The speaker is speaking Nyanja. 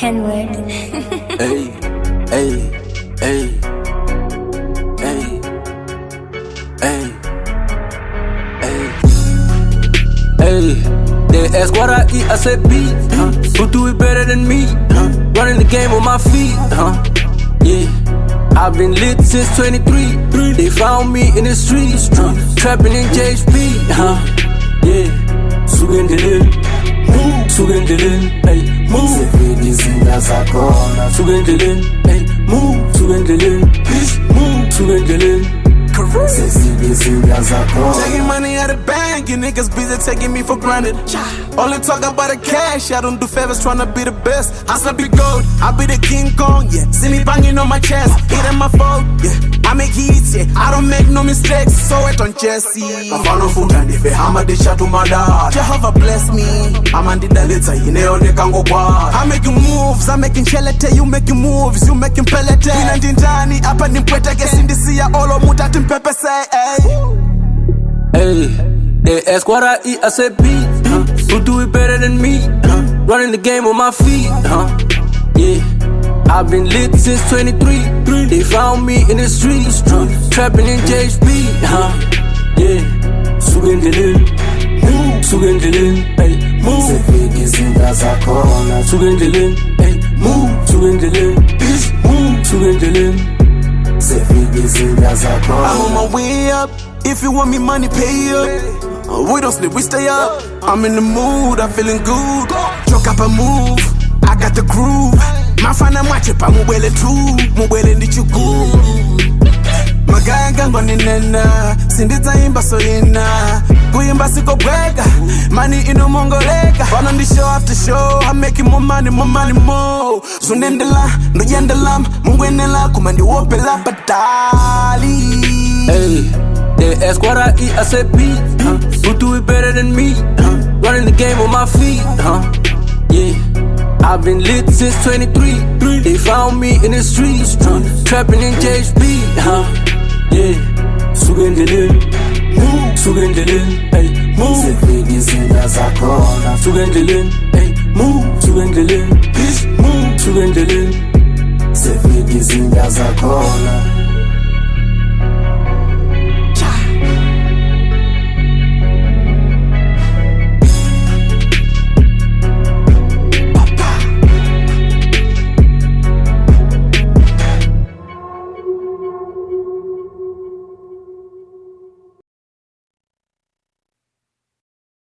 Kenwood. Hey, hey, hey, hey, hey, hey, hey. They ask what I eat, I said beef. Who do it better than me? Running the game on my feet. Yeah. I've been lit since 23. They found me in the streets, trapping in JHP. Yeah. Sugendelin, Sugendelin, hey, move. Sugendelin, hey, move. Sugendelin, move. Sugendelin. Taking money out the bank, you niggas busy taking me for granted. Only talk about the cash, I don't do favors tryna be the best. I still be gold, I be the King Kong, yeah. See me banging on my chest, eating my phone, yeah. I make hits, yeah. I don't make no mistakes, so it on Jesse. Mafano futa ndife hama disha to my dad. Jehovah bless me, I'm on the dalita, ineo de kango kwa. I'm making moves, I'm making chelete, you making moves, you making pelete. Ina ndindani, apa nimpwete, guess in this year, all of mutati Pepe say, hey, they ask what I eat, I said beef. Who do it better than me? Running the game on my feet. Yeah, I've been lit since 23. They found me in the streets, trapping in JHP. Yeah, Sugendelin, Sugendelin, hey, move. Sugendelin, hey, move. Sugendelin, move. Sugendelin. I'm on my way up. If you want me money, pay up. We don't sleep, we stay up. I'm in the mood, I'm feeling good. Choke up and move, I got the groove. Mafana machepa mubele tu, mubele ndichugu. Maganga ngoninena, sindita imba soyena. Kuimba siko brega, money ino mongoleka. But on the show after show, I'm making more money, more. Zunendela, no yendelam, mungwenela, kumandi wopela batali. Hey, they ask what I eat, I said beef. Who do it better than me? Running the game on my feet. Yeah, I've been lit since 23. They found me in the streets, trapping in JHP. Yeah, Sugendelin, Sugendelin, hey, move. Sugendelin, hey, move. Sugendelin, move. Sugendelin.